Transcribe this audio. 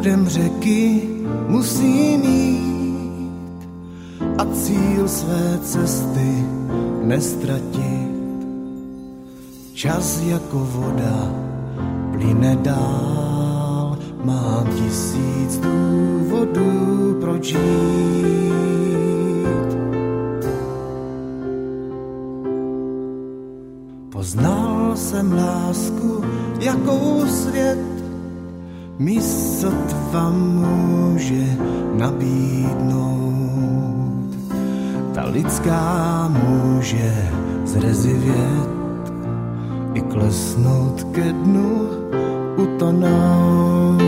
proudem řeky musím jít a cíl své cesty nestratit. Čas jako voda plyne dál, mám 1000 důvodů, proč žít. Poznal jsem lásku, jakou svět mi sotva může nabídnout. Ta lidská může zrezivět i klesnout ke dnu, utonout.